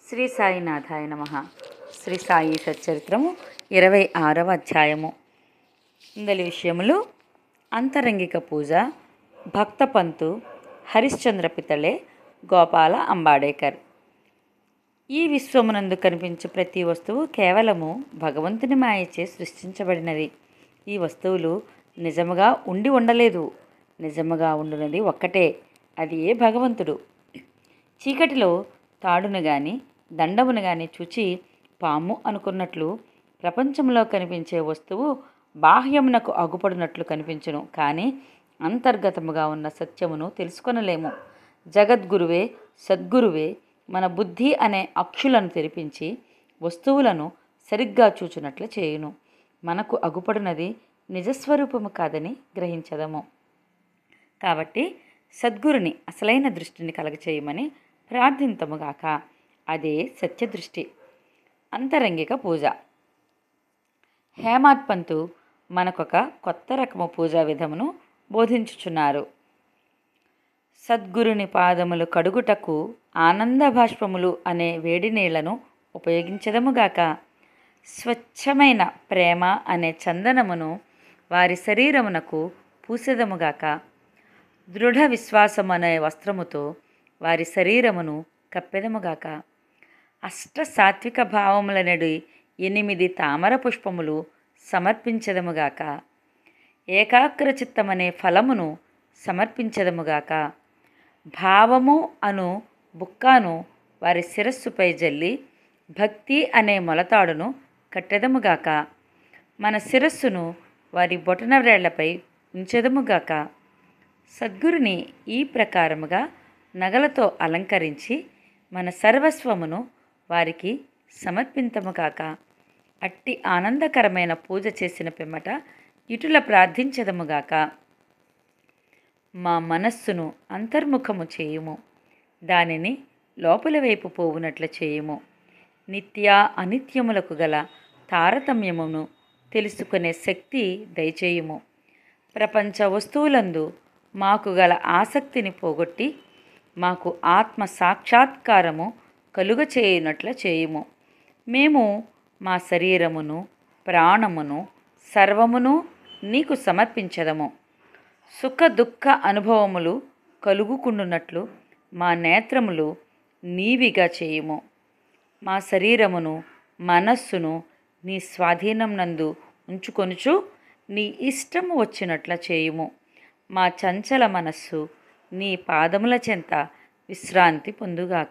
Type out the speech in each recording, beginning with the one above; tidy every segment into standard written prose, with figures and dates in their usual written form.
శ్రీ సాయినాథాయ నమః. శ్రీ సాయి సచ్చరిత్రము 26వ అధ్యాయము. ఇందలి విషయములు: అంతరంగిక పూజ, భక్త పంతు, హరిశ్చంద్ర పితళే, గోపాల అంబాడేకర్. ఈ విశ్వమునందు కనిపించే ప్రతి వస్తువు కేవలము భగవంతుని మాయచే సృష్టించబడినది. ఈ వస్తువులు నిజముగా ఉండి ఉండలేదు. నిజముగా ఉండునది ఒక్కటే, అది ఏ భగవంతుడు. చీకటిలో తాడును గాని దండమును గాని చూచి పాము అనుకున్నట్లు ప్రపంచంలో కనిపించే వస్తువు బాహ్యమునకు అగుపడినట్లు కనిపించును, కానీ అంతర్గతముగా ఉన్న సత్యమును తెలుసుకొనలేము. జగద్గురువే, సద్గురువే మన బుద్ధి అనే అక్షులను తెరిపించి వస్తువులను సరిగ్గా చూచునట్లు చేయును. మనకు అగుపడినది నిజస్వరూపము కాదని గ్రహించదము. కాబట్టి సద్గురుని అసలైన దృష్టిని కలగచేయమని ప్రార్థింతముగాక. అదే సత్యదృష్టి. అంతరంగిక పూజ. హేమాడ్ పంతు మనకొక కొత్త రకము పూజా విధమును బోధించుచున్నారు. సద్గురుని పాదములు కడుగుటకు ఆనంద బాష్పములు అనే వేడి నీళ్లను ఉపయోగించదముగాక. స్వచ్ఛమైన ప్రేమ అనే చందనమును వారి శరీరమునకు పూసెదముగాక. దృఢ విశ్వాసం అనే వస్త్రముతో వారి శరీరమును కప్పెదముగాక. అష్ట సాత్విక భావములనడి 8 తామర పుష్పములు సమర్పించదముగాక. ఏకాగ్ర చిత్తమనే ఫలమును సమర్పించదముగాక. భావము అను బుక్కాను వారి శిరస్సుపై జల్లి భక్తి అనే మొలతాడును కట్టెదముగాక. మన శిరస్సును వారి బొటన వ్రేళ్లపై ఉంచెదముగాక. సద్గురుని ఈ ప్రకారముగా నగలతో అలంకరించి మన సర్వస్వమును వారికి సమర్పింతముగాక. అట్టి ఆనందకరమైన పూజ చేసిన పిమ్మట ఇటుల ప్రార్థించదముగాక. మా మనస్సును అంతర్ముఖము చేయుము, దానిని లోపల వైపు పోవునట్లు చేయుము. నిత్య అనిత్యములకు గల తారతమ్యమును తెలుసుకునే శక్తి దయచేయుము. ప్రపంచ వస్తువులందు మాకు గల ఆసక్తిని పోగొట్టి మాకు ఆత్మ సాక్షాత్కారము కలుగ చేయునట్ల చేయుము. మేము మా శరీరమును, ప్రాణమును, సర్వమును నీకు సమర్పించదము. సుఖ దుఃఖ అనుభవములు కలుగుకుండునట్లు మా నేత్రములు నీవిగా చేయుము. మా శరీరమును, మనస్సును నీ స్వాధీనం నందు ఉంచుకొనుచు నీ ఇష్టము వచ్చినట్ల చేయుము. మా చంచల మనస్సు నీ పాదముల చెంత విశ్రాంతి పొందుగాక.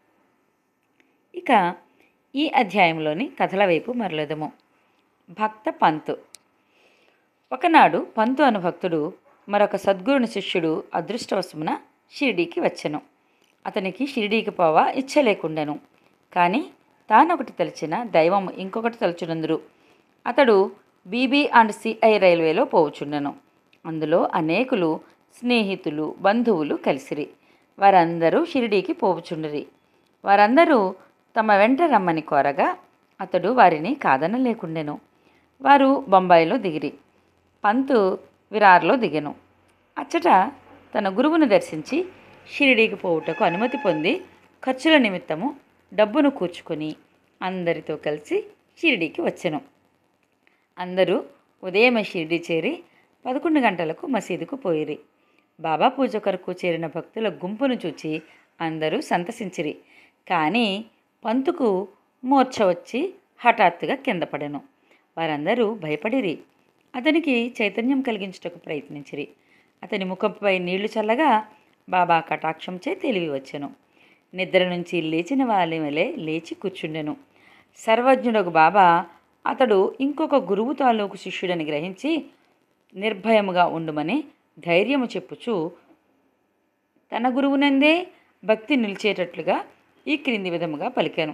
ఇక ఈ అధ్యాయంలోని కథల వైపు మరలదము. భక్త పంతు. ఒకనాడు పంతు అను భక్తుడు మరొక సద్గురుని శిష్యుడు అదృష్టవశమున షిరిడీకి వచ్చెను. అతనికి షిరిడీకి పోవా ఇచ్చ లేకుండెను, కానీ తానొకటి తలిచిన దైవం ఇంకొకటి తలుచునందురు. అతడు BB&CI రైల్వేలో పోవుచుండెను. అందులో అనేకులు స్నేహితులు, బంధువులు కలిసిరి. వారందరూ షిరిడీకి పోవుచుండిరి. వారందరూ తమ వెంట రమ్మని కోరగా అతడు వారిని కాదనలేకుండెను. వారు బొంబాయిలో దిగిరి. పంతు విరార్లో దిగెను. అచ్చట తన గురువును దర్శించి షిరిడీకి పోవుటకు అనుమతి పొంది ఖర్చుల నిమిత్తము డబ్బును కూర్చుకొని అందరితో కలిసి షిరిడీకి వచ్చెను. అందరూ ఉదయమే షిరిడీ చేరి 11 గంటలకు మసీదుకు పోయిరి. బాబా పూజ కొరకు చేరిన భక్తుల గుంపును చూచి అందరూ సంతసించిరి. కానీ పంతుకు మూర్ఛ వచ్చి హఠాత్తుగా కింద పడెను. వారందరూ భయపడిరి. అతనికి చైతన్యం కలిగించుటకు ప్రయత్నించిరి. అతని ముఖంపై నీళ్లు చల్లగా బాబా కటాక్షంచే తెలివి వచ్చెను. నిద్ర నుంచి లేచిన వాళ్ళ వలె లేచి కూర్చుండెను. సర్వజ్ఞుడకు బాబా అతడు ఇంకొక గురువు తాలూకు శిష్యుడని గ్రహించి నిర్భయముగా ఉండుమని ధైర్యము చెప్పుచు తన గురువునందే భక్తి నిలిచేటట్లుగా ఈ క్రింది విధముగా పలికాను.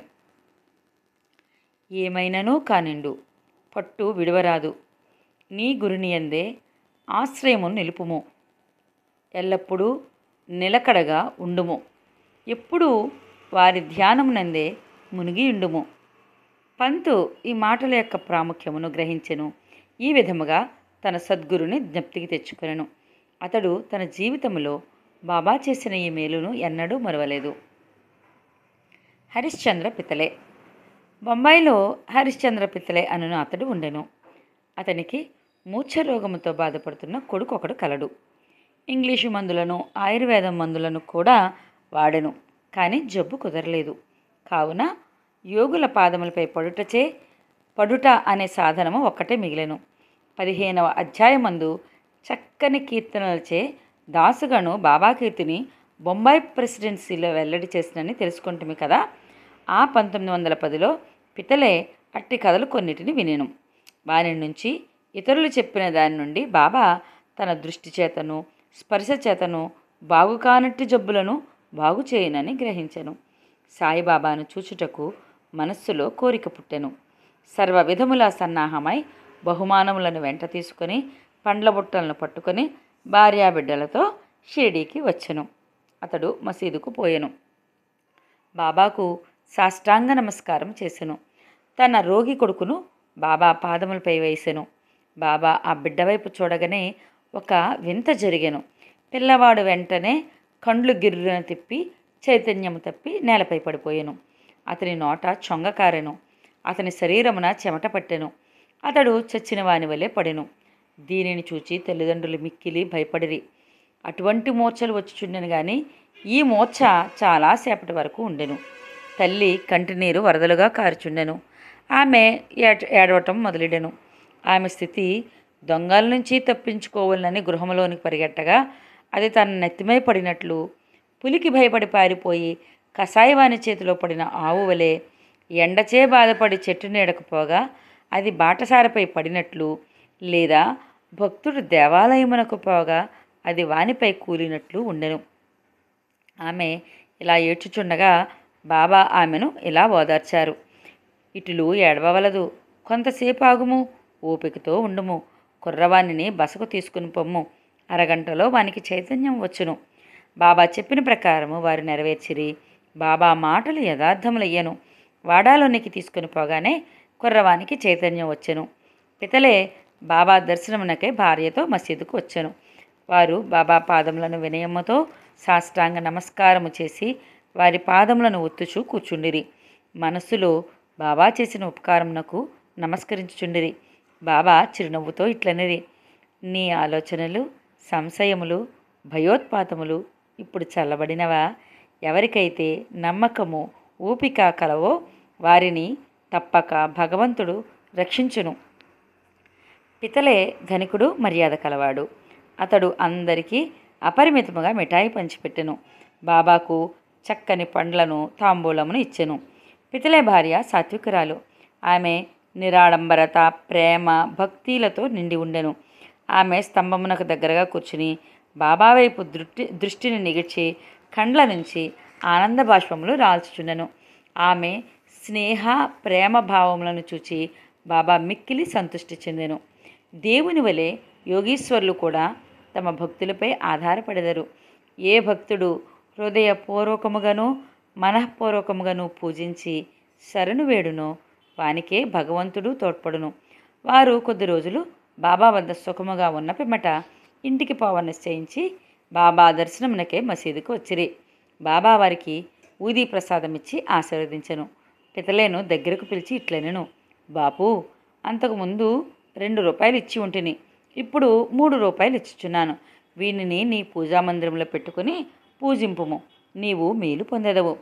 ఏమైననూ కానిండు, పట్టు విడువరాదు. నీ గురునియందే ఆశ్రయము నిలుపుము. ఎల్లప్పుడూ నిలకడగా ఉండుము. ఎప్పుడూ వారి ధ్యానమునందే మునిగియుండుము. పంతు ఈ మాటల యొక్క ప్రాముఖ్యమును గ్రహించెను. ఈ విధముగా తన సద్గురుని జ్ఞప్తికి తెచ్చుకొనెను. అతడు తన జీవితంలో బాబా చేసిన ఈ మేలును ఎన్నడూ మరవలేదు. హరిశ్చంద్ర పితలే. బొంబాయిలో హరిశ్చంద్ర పితలే అనును అతడు ఉండెను. అతనికి మూర్ఛ రోగముతో బాధపడుతున్న కొడుకు ఒకడు కలడు. ఇంగ్లీషు మందులను ఆయుర్వేదం మందులను కూడా వాడెను, కానీ జబ్బు కుదరలేదు. కావున యోగుల పాదములపై పడుట అనే సాధనము ఒక్కటే మిగిలెను. 15వ అధ్యాయమందు చక్కని కీర్తనలచే దాసుగను బాబా కీర్తిని బొంబాయి ప్రెసిడెన్సీలో వెల్లడి చేసినని తెలుసుకుంటుమి కదా. ఆ 1910లో పితలే అట్టి కథలు కొన్నిటిని వినెను. వారి నుంచి ఇతరులు చెప్పిన దాని నుండి బాబా తన దృష్టి చేతను స్పర్శ చేతను బాగు కానట్టి జబ్బులను బాగు చేయనని గ్రహించెను. సాయిబాబాను చూచుటకు మనస్సులో కోరిక పుట్టెను. సర్వ విధముల సన్నాహమై బహుమానములను వెంట తీసుకొని పండ్ల బుట్టలను పట్టుకొని భార్యాబిడ్డలతో షిరిడీకి వచ్చెను. అతడు మసీదుకు పోయెను. బాబాకు సాష్టాంగ నమస్కారం చేసెను. తన రోగి కొడుకును బాబా పాదములపై వేసెను. బాబా ఆ బిడ్డ వైపు చూడగానే ఒక వింత జరిగెను. పిల్లవాడు వెంటనే కండ్లు గిర్రున తిప్పి చైతన్యము తప్పి నేలపై పడిపోయెను. అతని నోట చొంగ కారెను. అతని శరీరమున చెమట పట్టెను. అతడు చచ్చిన వాని వలె పడెను. దీనిని చూచి తల్లిదండ్రులు మిక్కిలి భయపడిరి. అటువంటి మూర్ఛలు వచ్చుచుండెను గాని ఈ మూర్ఛ చాలాసేపటి వరకు ఉండెను. తల్లి కంటినీరు వరదలుగా కారుచుండెను. ఆమె ఏడవటం మొదలెడెను. ఆమె స్థితి దొంగల నుంచి తప్పించుకోవాలని గృహంలోనికి పరిగెట్టగా అది తన నెత్తిమై పడినట్లు, పులికి భయపడి పారిపోయి కషాయవాని చేతిలో పడిన ఆవు వలె, ఎండచే బాధపడి చెట్టు నీడకపోగా అది బాటసారిపై పడినట్లు, లేదా భక్తుడు దేవాలయమునకు పోగా అది వానిపై కూలినట్లు ఉండెను. ఆమె ఇలా ఏడ్చుచుండగా బాబా ఆమెను ఇలా ఓదార్చారు. ఇటులు ఏడవవలదు, కొంతసేపు ఆగుము, ఓపికతో ఉండుము, కుర్రవాణిని బసకు తీసుకుని పొమ్ము, అరగంటలో వానికి చైతన్యం వచ్చును. బాబా చెప్పిన ప్రకారము వారు నెరవేర్చిరి. బాబా మాటలు యథార్థములయ్యను. వాడాలోనికి తీసుకుని పోగానే కుర్రవానికి చైతన్యం వచ్చెను. పితలే బాబా దర్శనమునకై భార్యతో మసీదుకు వచ్చెను. వారు బాబా పాదములను వినయముతో సాష్టాంగ నమస్కారము చేసి వారి పాదములను ఒత్తుచూ కూర్చుండిరి. మనస్సులో బాబా చేసిన ఉపకారమునకు నమస్కరించుచుండిరి. బాబా చిరునవ్వుతో ఇట్లనిరి, నీ ఆలోచనలు, సంశయములు, భయోత్పాతములు ఇప్పుడు చల్లబడినవా? ఎవరికైతే నమ్మకము, ఓపిక కలవో వారిని తప్పక భగవంతుడు రక్షించును. పితలే ధనికుడు, మర్యాద కలవాడు. అతడు అందరికీ అపరిమితముగా మిఠాయి పంచిపెట్టెను. బాబాకు చక్కని పండ్లను తాంబూలమును ఇచ్చెను. పితలే భార్య సాత్వికురాలు. ఆమె నిరాడంబరత, ప్రేమ, భక్తిలతో నిండి ఉండెను. ఆమె స్తంభమునకు దగ్గరగా కూర్చుని బాబా వైపు దృష్టిని నిగిడ్చి కండ్ల నుంచి ఆనంద బాష్పములు రాల్చుచుండెను. ఆమె స్నేహ ప్రేమ భావములను చూచి బాబా మిక్కిలి సంతృష్టి చెందెను. దేవుని వలె యోగీశ్వరులు కూడా తమ భక్తులపై ఆధారపడెదరు. ఏ భక్తుడు హృదయపూర్వకముగాను మనఃపూర్వకముగాను పూజించి శరణు వేడునో వానికే భగవంతుడు తోడ్పడును. వారు కొద్ది రోజులు బాబా వద్ద సుఖముగా ఉన్న పిమ్మట ఇంటికి పోవని నిశ్చయించి బాబా దర్శనమునకే మసీదుకు వచ్చిరి. బాబా వారికి ఊదీ ప్రసాదం ఇచ్చి ఆశీర్వదించెను. పితలేను దగ్గరకు పిలిచి ఇట్లనెను, బాపు, అంతకుముందు 2 రూపాయలు ఇచ్చి ఉంటిని, ఇప్పుడు 3 రూపాయలు ఇచ్చుచున్నాను. వీనిని నీ పూజామందిరంలో పెట్టుకుని పూజింపుము, నీవు మేలు పొందెదవు.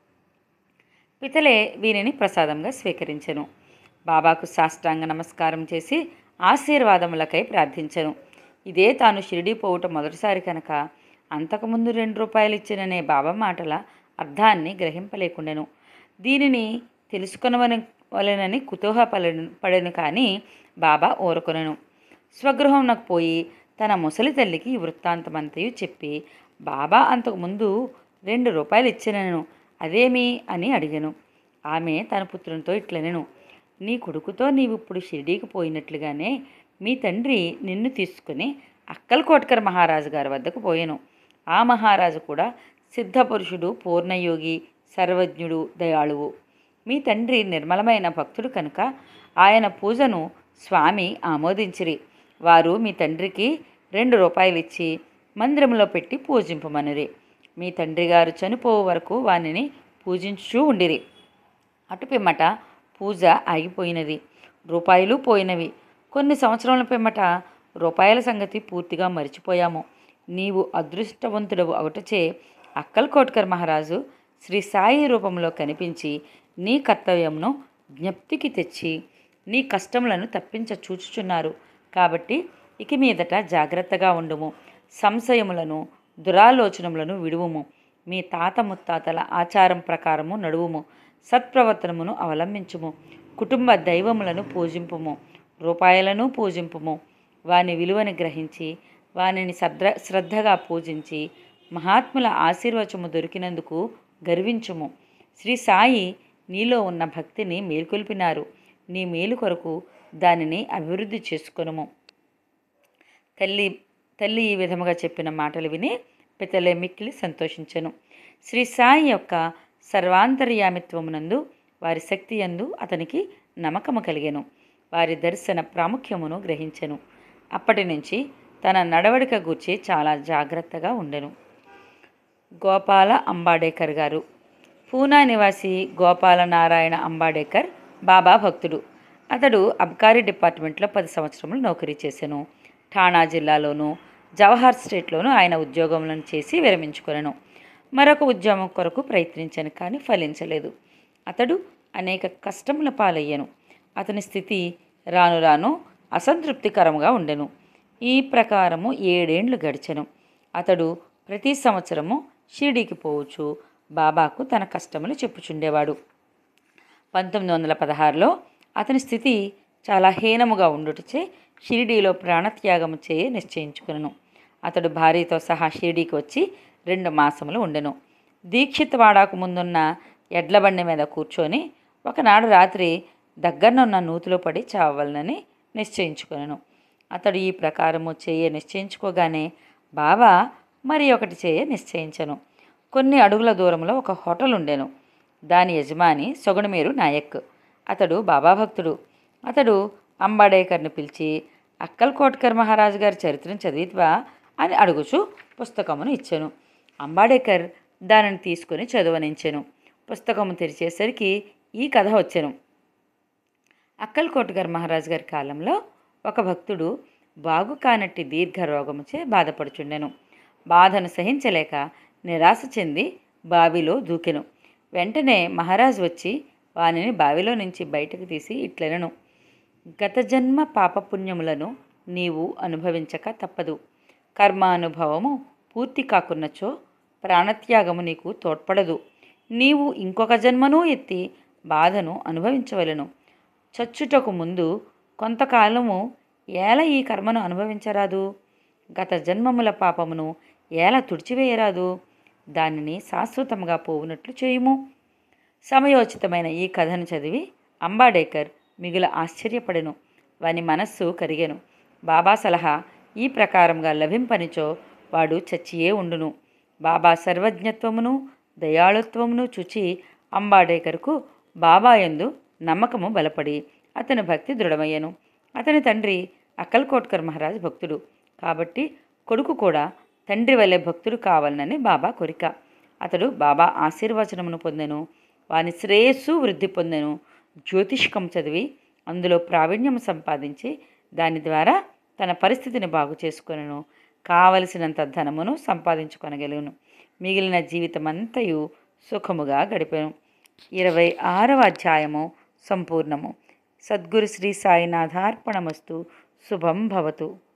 పితలే వీరిని ప్రసాదంగా స్వీకరించెను. బాబాకు సాష్టాంగ నమస్కారం చేసి ఆశీర్వాదములకై ప్రార్థించెను. ఇదే తాను షిరిడీ పోవుట మొదటిసారి కనుక అంతకుముందు 2 రూపాయలు ఇచ్చిననే బాబా మాటల అర్థాన్ని గ్రహింపలేకుండెను. దీనిని తెలుసుకొనవలెనని కుతూహపడెను కానీ బాబా ఊరుకొనెను. స్వగృహంనకు పోయి తన ముసలి తల్లికి ఈ వృత్తాంతమంతయు చెప్పి, బాబా అంతకుముందు 2 రూపాయలు ఇచ్చినను, అదేమి అని అడిగెను. ఆమె తన పుత్రునితో ఇట్లనెను, నీ కొడుకుతో నీవిప్పుడు షిరిడీకి పోయినట్లుగానే మీ తండ్రి నిన్ను తీసుకుని అక్కల్కోట్కర్ మహారాజు గారి వద్దకు పోయెను. ఆ మహారాజు కూడా సిద్ధపురుషుడు, పూర్ణయోగి, సర్వజ్ఞుడు, దయాళువు. మీ తండ్రి నిర్మలమైన భక్తుడు కనుక ఆయన పూజను స్వామి ఆమోదించిరి. వారు మీ తండ్రికి 2 రూపాయలు ఇచ్చి మందిరంలో పెట్టి పూజింపమనిరి. మీ తండ్రి గారు చనిపోవు వరకు వానిని పూజించుచూ ఉండిరి. అటు పిమ్మట పూజ ఆగిపోయినది. రూపాయలు పోయినవి. కొన్ని సంవత్సరముల పిమ్మట రూపాయల సంగతి పూర్తిగా మరిచిపోయాము. నీవు అదృష్టవంతుడవు అవుటచే అక్కల్కోట్కర్ మహారాజు శ్రీ సాయి రూపంలో కనిపించి నీ కర్తవ్యమును జ్ఞప్తికి తెచ్చి నీ కష్టములను తప్పించ చూచుచున్నారు. కాబట్టి ఇక మీదట జాగ్రత్తగా ఉండుము. సంశయములను దురాలోచనములను విడువుము. మీ తాత ముత్తాతల ఆచారం ప్రకారము నడువుము. సత్ప్రవర్తనమును అవలంబించుము. కుటుంబ దైవములను పూజింపుము. రూపాయలను పూజింపుము. వాని విలువని గ్రహించి వానిని శ్రద్ధగా పూజించి మహాత్ముల ఆశీర్వచము దొరికినందుకు గర్వించుము. శ్రీ సాయి నీలో ఉన్న భక్తిని మేల్కొల్పినారు. నీ మేలు కొరకు దానిని అభివృద్ధి చేసుకొనుము. తల్లి ఈ విధముగా చెప్పిన మాటలు విని పితలే మిక్కిలి సంతోషించెను. శ్రీ సాయి యొక్క సర్వాంతర్యామిత్వమునందు వారి శక్తి యందు అతనికి నమ్మకము కలిగెను. వారి దర్శన ప్రాముఖ్యమును గ్రహించెను. అప్పటి నుంచి తన నడవడిక గూర్చి చాలా జాగ్రత్తగా ఉండెను. గోపాల అంబాడేకర్ గారు. పూనా నివాసి గోపాల నారాయణ అంబాడేకర్ బాబా భక్తుడు. అతడు అబ్కారీ డిపార్ట్మెంట్లో 10 సంవత్సరములు నౌకరీ చేసెను. ఠాణా జిల్లాలోను జవహర్ స్టేట్లోనూ ఆయన ఉద్యోగములను చేసి విరమించుకొనెను. మరొక ఉద్యోగం కొరకు ప్రయత్నించను, కానీ ఫలించలేదు. అతడు అనేక కష్టముల పాలయ్యను. అతని స్థితి రాను రాను అసంతృప్తికరంగా ఉండెను. ఈ ప్రకారము 7 ఏండ్లు గడిచెను. అతడు ప్రతి సంవత్సరము షిరిడీకి పోవచ్చు బాబాకు తన కష్టములు చెప్పుచుండేవాడు. 1916లో అతని స్థితి చాలా హీనముగా ఉండుటచే షిరిడీలో ప్రాణత్యాగము చేయ నిశ్చయించుకును. అతడు భార్యతో సహా షిరిడీకి వచ్చి 2 మాసములు ఉండెను. దీక్షిత్ వాడాకు ముందున్న ఎడ్లబండి మీద కూర్చొని ఒకనాడు రాత్రి దగ్గరనున్న నూతిలో పడి చావలనని నిశ్చయించుకొనెను. అతడు ఈ ప్రకారము చేయ నిశ్చయించుకోగానే బాబా మరి ఒకటి చేయ నిశ్చయించెను. కొన్ని అడుగుల దూరంలో ఒక హోటల్ ఉండెను. దాని యజమాని సొగణమేరు నాయక్. అతడు బాబా భక్తుడు. అతడు అంబాడేకర్ని పిలిచి అక్కల్కోట్కర్ మహారాజు గారి చరిత్రను చదివిత్వా అని అడుగుచు పుస్తకమును ఇచ్చెను. అంబాడేకర్ దానిని తీసుకుని చదవనించెను. పుస్తకము తెరిచేసరికి ఈ కథ వచ్చెను. అక్కల్కోట్కర్ మహారాజు గారి కాలంలో ఒక భక్తుడు బాగు కానట్టి దీర్ఘ రోగముచే బాధపడుచుండెను. బాధను సహించలేక నిరాశ చెంది బావిలో దూకెను. వెంటనే మహారాజు వచ్చి వానిని బావిలో నుంచి బయటకు తీసి ఇట్లనెను: గత జన్మ పాపపుణ్యములను నీవు అనుభవించక తప్పదు. కర్మానుభవము పూర్తి కాకున్నచో ప్రాణత్యాగము నీకు తోడ్పడదు. నీవు ఇంకొక జన్మను ఎత్తి బాధను అనుభవించవలెను. చచ్చుటకు ముందు కొంతకాలము ఏల ఈ కర్మను అనుభవించరాదు? గత జన్మముల పాపమును ఏల తుడిచివేయరాదు? దానిని శాశ్వతంగా పోవునట్లు చేయుము. సమయోచితమైన ఈ కథను చదివి అంబాడేకర్ మిగుల ఆశ్చర్యపడెను. వాని మనస్సు కరిగెను. బాబా సలహా ఈ ప్రకారంగా లభింపనిచో వాడు చచ్చియే ఉండును. బాబా సర్వజ్ఞత్వమును దయాళుత్వమును చూచి అంబాడేకర్కు బాబా యందు నమ్మకము బలపడి అతని భక్తి దృఢమయ్యను. అతని తండ్రి అక్కల్కోట్కర్ మహారాజ్ భక్తుడు కాబట్టి కొడుకు కూడా తండ్రి వలె భక్తుడు కావాలనని బాబా కోరిక. అతడు బాబా ఆశీర్వచనమును పొందెను. వాని శ్రేయస్సు వృద్ధి పొందెను. జ్యోతిష్కం చదివి అందులో ప్రావీణ్యం సంపాదించి దాని ద్వారా తన పరిస్థితిని బాగు చేసుకొనెను. కావలసినంత ధనమును సంపాదించుకొనగలుగును. మిగిలిన జీవితమంతయు సుఖముగా గడిపెను. 26వ అధ్యాయము సంపూర్ణము. సద్గురు శ్రీ సాయినాథార్పణమస్తు. శుభం భవతు.